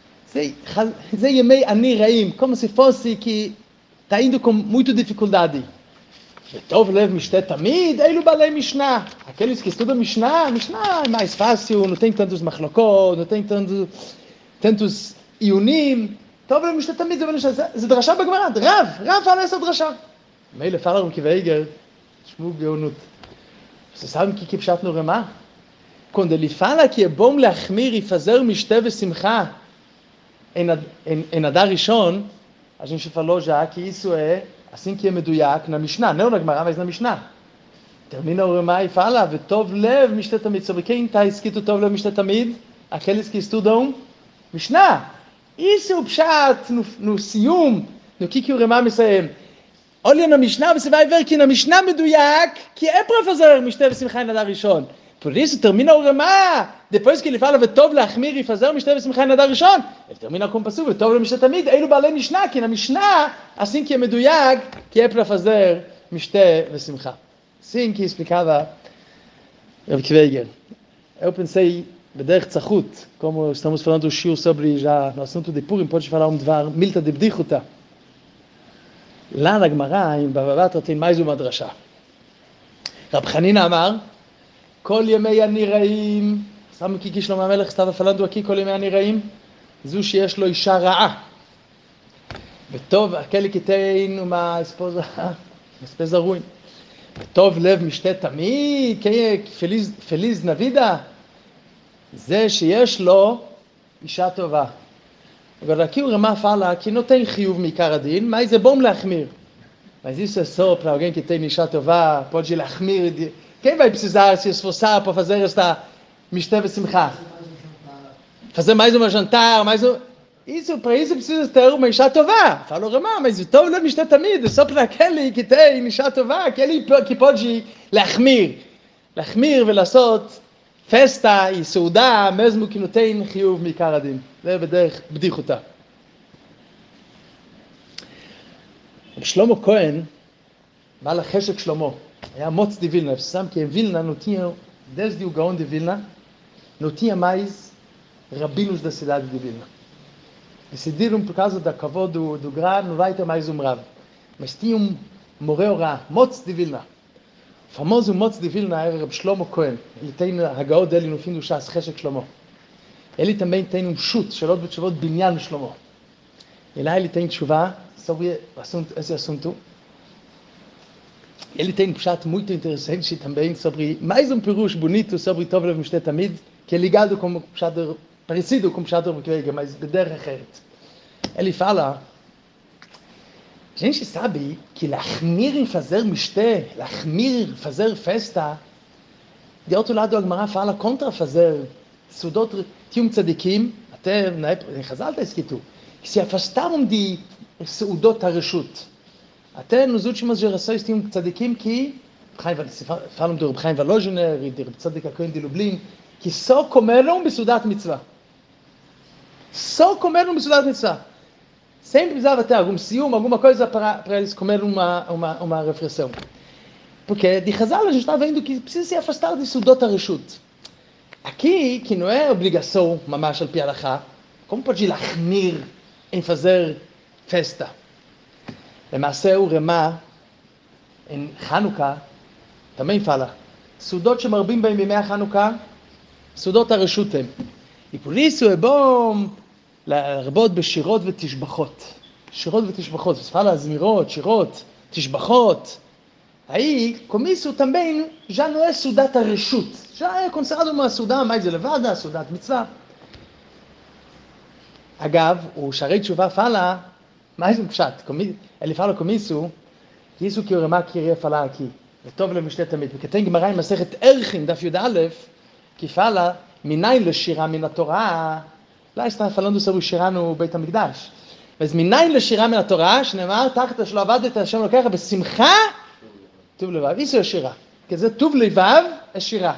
זה ימי אני רעים, como se fosse que está indo com muita dificuldade. וטוב לב משתה תמיד, אלו בעלי משנה. Aqueles que estudam Mishnah, Mishnah é mais fácil, não tem tantos machlokot, não tem tantos, tantos iunim. טוב לב משתה תמיד, זה דרשה בגמרא, רב, רב fala essa דרשה. מילא fala רבי עקיבא איגר, תשמעו גאונות. Vocês sabem o que que pshat no Ramá? Quando ele fala que é bom להחמיר e fazer משתה ושמחה, Em, em, em Adar Rishon, a gente falou já que isso é assim que é meduyak na Mishnah, não na Gemara, mas na Mishnah. Termina o Ramá e fala, V'tov lev mishte tamid. Sobre quem está escrito Tov lev mishte tamid? Aqueles que estudam Mishnah. Isso é o pshat no, no Siyum, no que, que o Ramá me sai. Olha na Mishnah, você vai ver que na Mishnah meduyak, que é para fazer mishte v'simcha em Adar Rishon. Por isso termina o Ramá, depois que ele fala V'tov להחמיר e fazer משתה ושמחה em Adar Rishon, ele termina com o pasuk V'tov למשתה תמיד, אלו בעלי משנה, que na Mishnah, assim que é meduyag, que é para fazer משתה ושמחה. Assim que explicava Rabi Akiva Eiger. Eu pensei, bederech tzachut, como estamos falando do shiur sobre já no assunto de Purim, pode falar um dvar milta de bdichuta. Lá na Gemara, em Bava Batra, tem mais uma drasha. Rab Chanina amar, כל ימי אני רעים, sabe o que que Shlomo HaMelech estava falando aqui, כל ימי אני רעים? זו שיש לו אישה רעה. וטוב, aquele que tem uma esposa, uma esposa ruim. וטוב לב משתה תמיד, quem é feliz, feliz na vida? זה שיש לו אישה טובה. Agora aqui o Ramá fala que não tem חיוב מעיקר הדין, mas é bom להחמיר. Mas isso é só para alguém que tem אישה טובה, pode להחמיר. Quem vai precisar se esforçar para fazer esta Mishteh V'Simcha? Fazer mais uma jantar, mais um... Isso, para isso precisa ter uma Isha Tová. Falou Ramá, mas o Tov não Mishteh Tamid, só para aquele que tem Isha Tová, aquele que pode להחמיר. להחמיר ולעשות festa e סעודה, mesmo que não tem חיוב מעיקר הדין. זה בדרך בדיחותא. שלמה כהן, בעל החשק שלמה, היה מוץ de Vilna. Você sabe que em Vilna não tinha, desde o Gaon de Vilna, não tinha mais rabinos da cidade de Vilna. Decidiram, por causa da kavod do, do Gra, não vai ter mais um Rav. Mas tinha um moré orá, Motz de Vilna. O famoso Motz de Vilna era Rab Shlomo Cohen. Ele tem a Hagaot dele no fim do Shas Cheshek Shlomo. Ele também tem um chute, Shalot B'Tshuvot Binyan Shlomo. E lá ele tem tshuva sobre assunto, esse assunto. Ele tem um pshat muito interessante também sobre mais um perush bonito sobre Tov lev mishte tamid, que é ligado com o pshat parecido com o pshat do Reb, mas bederech acheret. Ele fala, a gente sabe que lachmir em fazer mishte, lachmir, fazer festa, de outro lado a Gemara fala contra fazer sudot. Tinha um tzadikim, até na época em Chazal está escrito, que se afastaram de sudot hareshut. Até nas últimas gerações tinham tzadikim que, falam do Reb Chaim Volozhiner e do Reb Tzadik HaKohen de Lublin, que só comeram besudat mitzvah. Só comeram besudat mitzvah. Sempre precisava ter algum ciúme, alguma coisa para, para eles comerem uma, uma, uma refeição. Porque de Chazal a gente está vendo que precisa se afastar de sudot hareshut. Aqui, que não é obrigação, mamash al pi halachá, como pode lachmir em fazer festa? למעשה הוא רמה, חנוכה, também fala, סעודות שמרבים בהם בימי החנוכה, סעודות הרשות הם. E por isso é bom להרבות בשירות ותשבחות. שירות ותשבחות. Você fala זמירות, שירות, תשבחות. Aí, com isso também já não é סעודת הרשות. Já é considerado uma סעודה mais elevada, סעודת מצווה. Agav, o Sharei Tshuva fala mais um pshat. Ele fala com isso, isso que o Ramá queria falar aqui. Tov le'mishtet tamid. Porque tem Gemara em Masechet Erchim, Daf Yud Aleph, que fala minayin le'shira min haTorah. Lá está falando sobre o shira no Beit HaMikdash. Mas minayin le'shira min haTorah, שנאמר, תחת שלא עבדת השם אלוקיך בשמחה, טוב לבב. Isso é o shira. Quer dizer, טוב לבב é shira.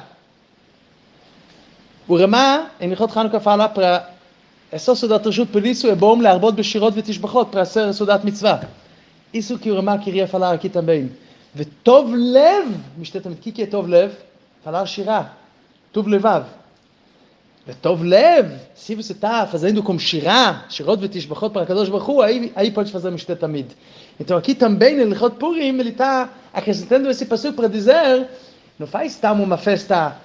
O Ramá, em Ilchot Chanukah, fala para é só סעודת רשות, por isso é bom להרבות בשירות ותשבחות para ser סעודת מצווה. Isso que o Ramá queria falar aqui também. וטוב לב, משתה תמיד, que que é טוב לב? Falar שירה, טוב לבב. וטוב leve, se você está fazendo com שירה, שירות ותשבחות para הקדוש ברוך הוא, aí, aí pode fazer משתה תמיד. Então aqui também, em Ilchot Purim, ele está acrescentando esse passuco para dizer, não faz tam uma festa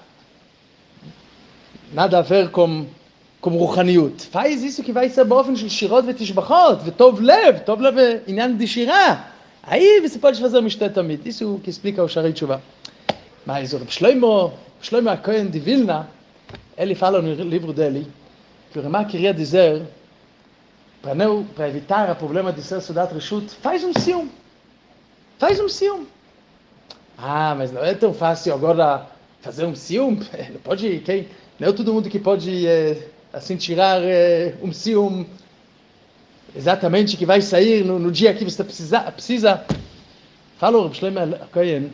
nada a ver com como רוחניות. faz isso que vai ser באופן של שירות ותשבחות, וטוב לב, טוב לב é עניין de שירה. Aí você pode fazer משתה תמיד. Isso que explica o Sharei Tshuva. Mas o Reb Shlomo, Shlomo HaKohen de Vilna, ele fala no livro dele, que o Ramá queria dizer, para não, para evitar o problema de ser סעודת רשות, faz um sium. Faz um sium. Ah, mas não é tão fácil agora fazer um sium. Não pode, quem? Não é todo mundo que pode é, assim tirar é, um sium exatamente que vai sair no, no dia que você precisa. precisa. Fala o Reb Shlomo HaKohen,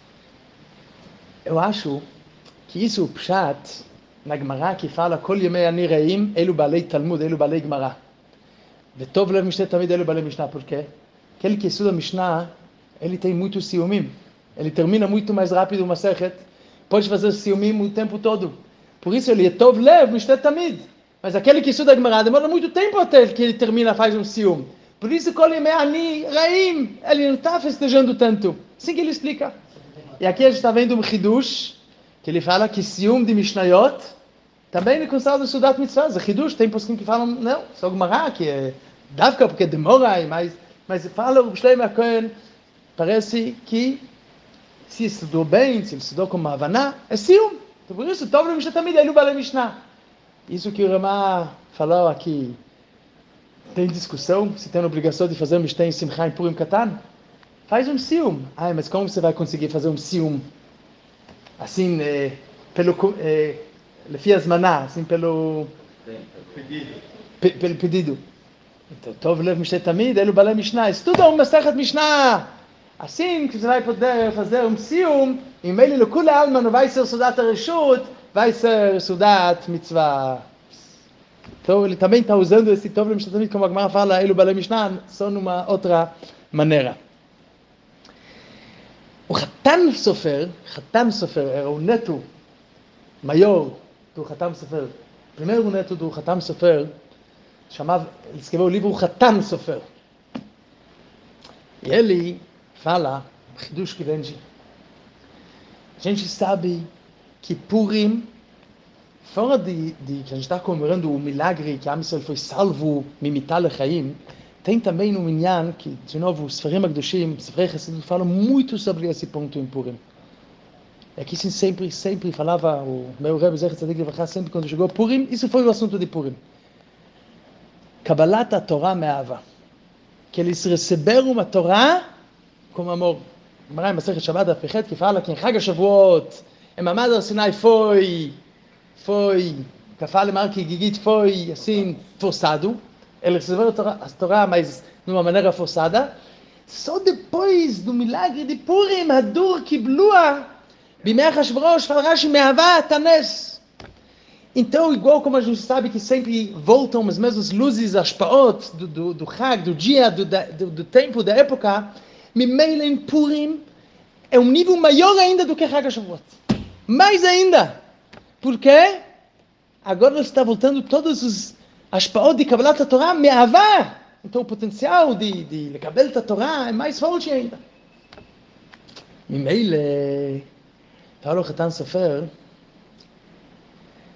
eu acho que isso o pshat na Gemara que fala כל ימי אני רעים, אלו בעלי תלמוד, אלו בעלי גמרא. וטוב לב משתה תמיד, אלו בעלי משנה. Por quê? Aquele que estuda Mishnah, ele tem muitos ciúmes. Ele termina muito mais rápido uma Masechet, pode fazer ciúmes o tempo todo. Por isso ele é tov lev, משתה תמיד. Mas aquele que estuda Gemara demora muito tempo até que ele termina, faz um ciúme. Por isso, כל ימי אני רעים, ele não está festejando tanto. Assim que ele explica. E aqui a gente está vendo um Hidush, que ele fala que ciúme de Mishnayot também é considerado Sudat Mitzvah. É Hidush, tem posquim que falam, não, só Gemara, que é Davka, porque demora, mas, mas fala o Shlomo HaKohen, parece que se estudou bem, se estudou com uma Havaná, é ciúme. Então por isso, Tov Lemishnah também, ele vai Mishnah. Isso que o Ramá falou aqui, tem discussão, se tem a obrigação de fazer um Mishnah em Simcha em Purim Katan, faz um ciúme. Ah, mas como você vai conseguir fazer um ciúme? Assim, é, pelo é, לפי הזמנה, assim, pelo pedido. P, pelo pedido. Então, טוב לב משתה תמיד, אלו בעלי משנה. Estuda uma Masechet Mishnah. Assim que você vai poder fazer um ciúme, em meio לכולי עלמא não vai ser סעודת הרשות, vai ser סעודת מצווה. Então, ele também está usando esse טוב לב משתה תמיד, como a Gemara fala, אלו בעלי משנה, só numa outra maneira. O Khatan Sofer, Khatan Sofer era o neto maior do Khatan Sofer. O primeiro neto do Khatan Sofer chamava, ele escreveu o livro Khatan Sofer. E ele fala, Hidush que vende, a gente sabe que Purim, fora de, de que a gente está comemorando o milagre que Am Yisrael foi salvo, Mimita Lechaim, tem também no Minyan, que, de novo, os Sfarim HaKadoshim, Sfrei Chassidut, falam muito sobre esse ponto em Purim. É que sempre, sempre falava, o meu Rebbe Zecher Tzadik Livracha, sempre quando chegou Purim, isso foi o assunto de Purim. Kabbalat HaTorah me'ava. Que eles receberam a Torá com amor. Gemara em Masechet Shabbat Daf Pechet, que fala que em Chag HaShavuot, em Mamad Har-Sinai foi, foi, Kafal Mar que Gigit foi, assim, forçado. Ele recebeu a Torá, a Torá, mas de uma maneira forçada. Só depois do milagre de Purim, Hadur Kiblua, Bimei Achashverosh, fala Rashi, me'ava tanes. Então, igual como a gente sabe que sempre voltam as mesmas luzes, as paot do, do, do Chag, do dia, do, do, do tempo, da época, Mimeila em Purim é um nível maior ainda do que Chag HaShavuot. Mais ainda. Por quê? Agora está voltando todos os as paot de Kabbalat HaTorah me'ava. Então o potencial de, de לקבל את התורה é mais forte ainda. ממילא, פאולו חתן סופר,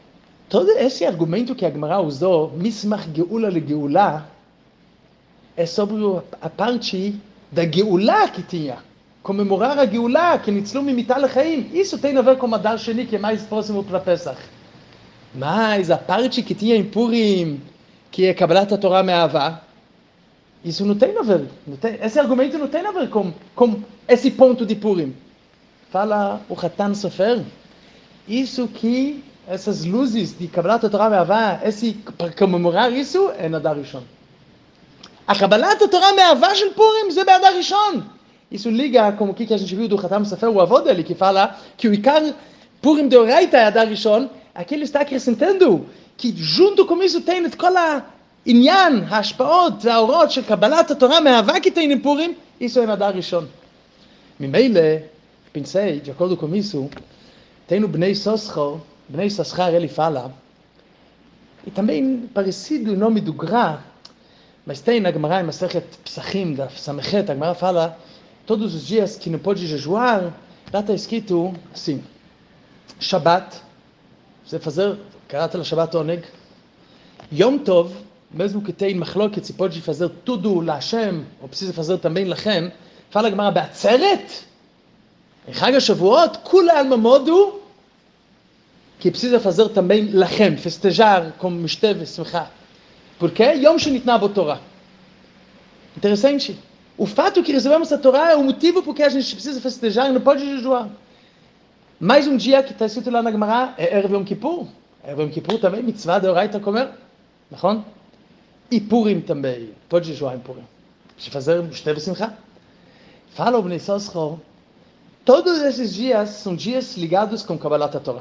todo esse argumento que a Gemara usou, Mismach Geula leGeula, é sobre a parte da Geula que tinha. Comemorar a Geula, que ניצלו ממיתה לחיים. Isso tem a ver com a Adar Sheni, que é mais próximo para Pesach. Mas a parte que tinha em Purim, que é Kabbalat HaTorah me'Avá, isso não tem a ver. Não tem, esse argumento não tem a ver com, com esse ponto de Purim. Fala o Hatan Sofer, isso que essas luzes de Kabbalat HaTorah me'Avá, esse, para comemorar isso, é na Adar Rishon. A Kabbalat HaTorah me'Avá של Purim, זה באדר ראשון. Isso liga com o que a gente viu do Hatan Sofer, o avô dele, que fala que o Ikar Purim de Oraita é Adar Rishon. Aqui ele está acrescentando que junto com isso tem את כל העניין, ההשפעות והאורות של קבלת התורה מהאהבה que tem em Purim, isso é na Adar Rishon. ממילא, pensei, de acordo com isso, tem no Bnei Soschor, Bnei Soschar ele fala, e também parecido o nome do Gra, mas tem na Gemara em Masechet Psachim, da Samechet, a Gemara fala, todos os dias que não pode jejuar, lá está escrito assim, Shabbat, você fazer, קראת לשבת עונג, Yom Tov, mesmo que tem מחלוקת, se pode fazer tudo להשם, ou precisa fazer também לכם, fala a Gemara, בעצרת, em חג השבועות, כולה alma modo, que precisa fazer também לכם, festejar com משתה ושמחה. Por quê? יום שניתנה בו תורה. Interessante. O fato que recebemos a Torá é o motivo porque a gente precisa festejar e não pode jejuar. Mais um dia que está escrito lá na Gemara é Erev Yom Kippur. Erev Yom Kippur também, mitzvah de Oraita comer, נכון? E Purim também, pode jejuar em Purim. Precisa fazer משתה ושמחה. Fala o Bnei Soschor, todos esses dias são dias ligados com Kabbalat HaTorah.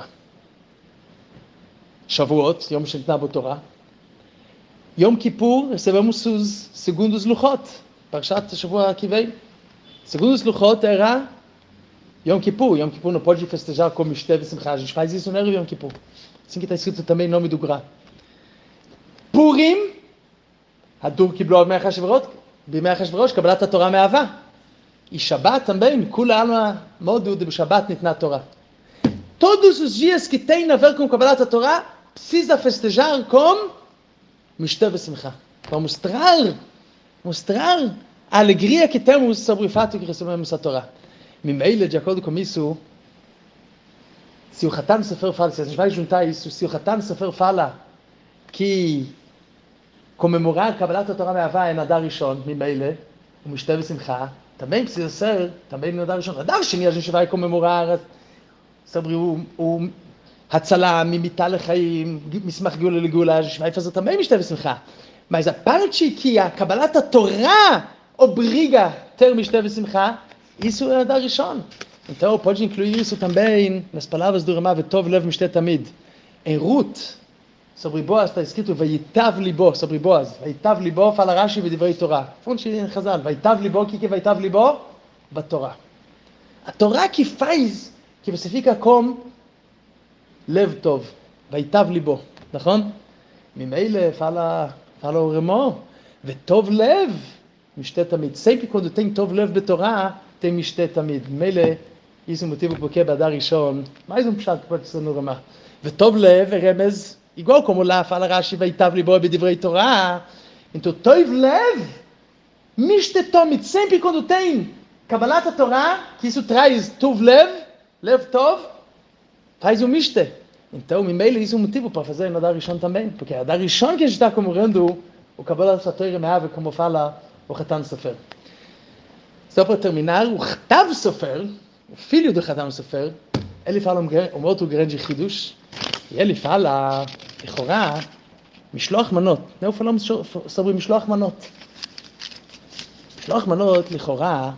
Shavuot, Yom שניתנה בו תורה. Yom Kippur, recebemos os segundos Luchot. Parshat Shavua que vem. Segundos Luchot era Yom Kippur. Yom Kippur não pode festejar como esteve Simcha. A gente faz isso no Yom Kippur. Assim que está escrito também o nome do Gra. Purim, Hadur קיבלו בימי אחשוורוש, בימי אחשוורוש, קבלת התורה מאהבה. E Shabbat também, כולה alma modo de Shabbat ניתנה תורה. Todos os dias que tem a ver com קבלת התורה, precisa festejar com משתה ושמחה. Para mostrar, mostrar a alegria que temos sobre o fato que recebemos a Torá. Mimeile, de acordo com isso, se o Hatan Sofer fala, se a gente vai juntar isso, se o Hatan Sofer fala que comemorar Kabbalat HaTorah me'Avá é na Adar Rishon, Mimeile, o משתה ושמחה, também precisa ser, também na Adar Rishon. Na Adar Sheni a gente vai comemorar sobre o, o Hatzala, mimitar לחיים, מסמך גאולה לגאולה, a gente vai fazer também משתה ושמחה. Mas a parte que a Kabbalat HaTorah obriga ter משתה ושמחה, isso é Adar Rishon. Então pode incluir isso também nas palavras do Ramá, Vetov lev משתה תמיד. Em Ruth, sobre Boaz está escrito Vayitav libo, sobre Boaz. Vayitav libo, fala Rashi v'divrei Torah. Fonte em Chazal. Vayitav libo, o que é Vayitav libo? Batorá. A Torá que faz que você fica com lev tov. Vayitav libo. נכון? ממילא fala, fala o Ramá, Vetov lev משתה תמיד. Sempre quando tem tov lev betorá, tem משתה תמיד. ממילא, isso é o motivo porque Adar Rishon, mais um pshat que pode ser no Ramá. Vetov lev é remez, igual como lá fala Rashi, Vayitav libo b'divrei Torah. Então, Tov lev, משתה תמיד. Sempre quando tem Kabbalat HaTorah, que isso traz tov lev, lev tov, faz o משתה. Então, Mimeile, isso é um motivo para fazer no Adar Rishon também, porque é Adar Rishon que a gente está comemorando o Kabbalat HaTorah me'Avá, como fala o Hatan Sofer. Só para terminar, o Hatav Sofer, o filho do Hatan Sofer, ele fala um, um outro grande chidush, e ele fala, לכאורה, משלוח מנות. não falamos sobre משלוח מנות. משלוח מנות, לכאורה,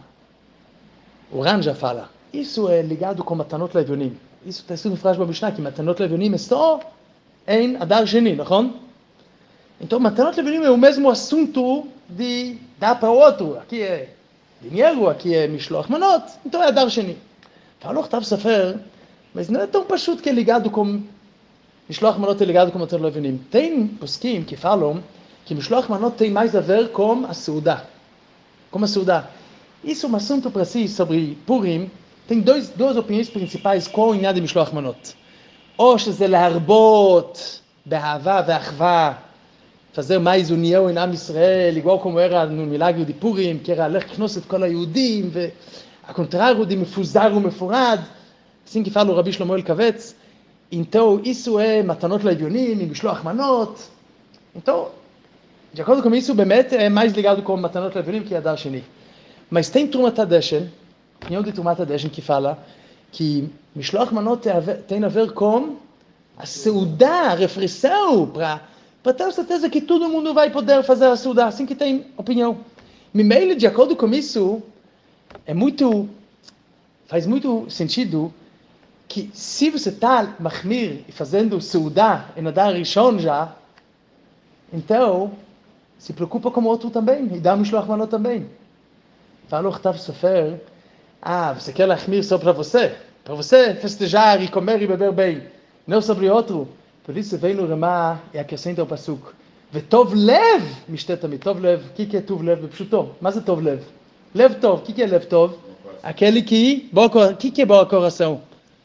o Ran já fala. Isso é ligado com מתנות לאביונים. Isso está escrito no frase במשנה, que מתנות לאביונים é só em Adar Sheni, נכון? Então, מתנות לאביונים é o mesmo assunto de dar para outro. Aqui é dinheiro, aqui é משלוח מנות, então é Adar Sheni. Falou Hatav Sofer, mas não é tão pachuto que é ligado com משלוח מנות é ligado com מתנות לאביונים. Tem poskim que falam que משלוח מנות tem mais a ver com a Seudá. Com a Seudá. Isso é um assunto para si sobre Purim. Tem dois, duas opiniões principais com o Inhad de משלוח מנות. ou שזה להרבות באהבה ואחווה, fazer mais união em Am Israel, igual como era no milagre de Purim, que era leknos את כל היהודים, והקונטררו de מפוזר ומפורד, assim que fala o Rabi Shlomo Elkavets. Então, isso é matanot leivionim, משלוח מנות. Então, de acordo com isso, באמת é mais ligado com matanot leivionim que Adar Sheni. Mas tem Trumat HaDeshen, opinião de Trumat HaDeshen que fala que משלוח מנות tem a ver com a seudá, a refeição, para para ter certeza que todo mundo vai poder fazer a seudá, assim que tem opinião. Mimeile, de acordo com isso, é muito, faz muito sentido que se você está machmir e fazendo seudá em Adar Rishon já, então se preocupa com o outro também, e dá mishloach manot também. Fala o Chtav Sofer, ah, você quer machmir só para você? Para você festejar e comer e beber bem, não sobre outro. Por isso vem no Ramá e acrescenta o pasuk. Vetov lev, mishtetami, tov lev, o que é tov lev? Pshuto, mas é tov lev? Lev tov, o que é lev tov? Aquele que, o que é bom coração?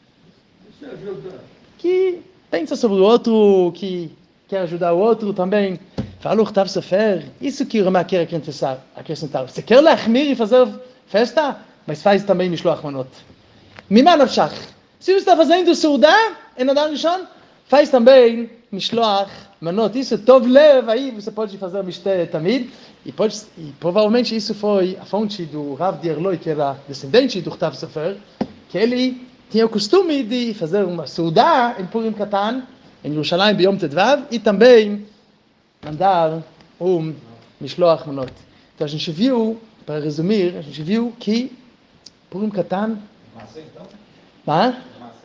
Que pensa sobre o outro, que quer ajudar o outro também. Fala o Chtav Sofer, isso que o Ramá quer acrescentar. acrescentar. Você quer lachmir e fazer festa? Mas faz também mishloach manot. Mima nafshach. Se você está fazendo seudá em Adar Rishon, faz também mishloach manot. Isso é tov lev, aí você pode fazer mishte tamid. E, pode, e provavelmente isso foi a fonte do Rav Dierloi, que era descendente do Chtav Sofer, que ele tinha o costume de fazer uma seudá em Purim Katan, em Yerushalayim, Biyom Tedvav, e também mandar um mishloach manot. Então a gente viu, para resumir, a gente viu que Purim Katan... מה?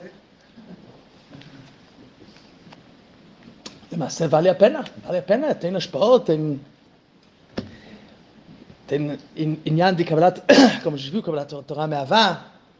למעשה vale a pena, vale a pena, tem השפעות, tem, tem עניין de קבלת, como a gente viu, קבלת תורה מאהבה.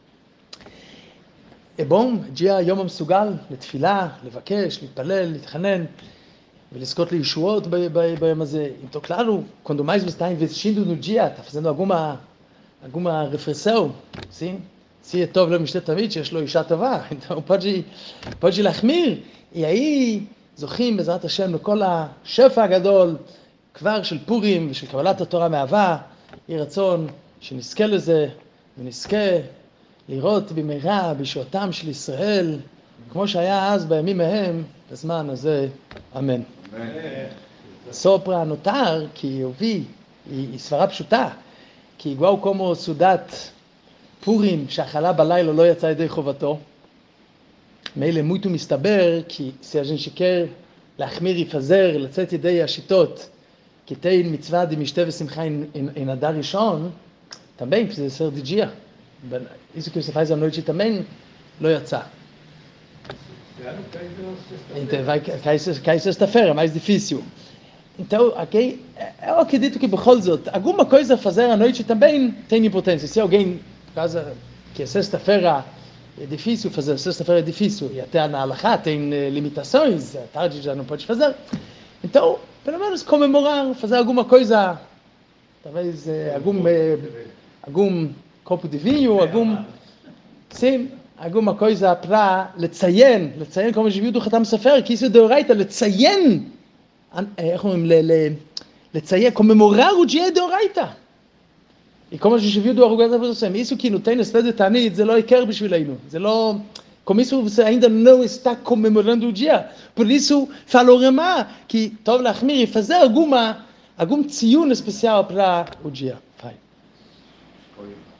É bom, dia יום המסוגל לתפילה, לבקש, להתפלל, להתחנן ולזכות לישועות ביום הזה. Então, claro, quando mais você está investindo no dia, está fazendo alguma, alguma refeição, sim? Se é tov lev tamid, שיש לו אישה טובה, então pode, pode להחמיר, e aí זוכים בעזרת השם לכל השפע הגדול כבר של פורים ושל קבלת התורה מאהבה. יהי רצון שנזכה לזה ונזכה לראות במהרה בישועתם של ישראל כמו שהיה אז בימים ההם בזמן הזה, אמן. סופרה נותר כי הובי היא סברה פשוטה, כי igual como סעודת פורים שאכלה בלילה לא יצא ידי חובתו, מילא muito מסתבר כי se a gente quer להחמיר יפזר, לצאת ידי השיטות, que tem מצווה de משתה ושמחה em Adar Rishon, também precisa ser de dia. Isso que você faz à noite também não yatsa. Então vai cair sexta-feira, mais difícil. Então, aqui, eu acredito que, bechol zot, alguma coisa fazer à noite também tem importância. Se alguém, por causa que sexta-feira é difícil fazer, sexta-feira é difícil, e até na halachá tem limitações, à tarde já não pode fazer. Então, pelo menos comemorar, fazer alguma coisa, talvez eh, algum, eh, algum copo de vinho, algum, sim, alguma coisa para לתציין, לתציין como a gente viu do Khatam Sofer, que isso é deoraita, לתציין, איך אומרים, לציין, comemorar o dia é deoraita. E como a gente viu do Arugat HaVoshem, isso que não tem nesse de Tanit, זה לא יקר בשבילנו, זה לא, como isso você ainda não está comemorando o dia. Por isso, falou Ramá, que טוב להחמיר, fazer alguma, algum ציון especial para o dia. Vai.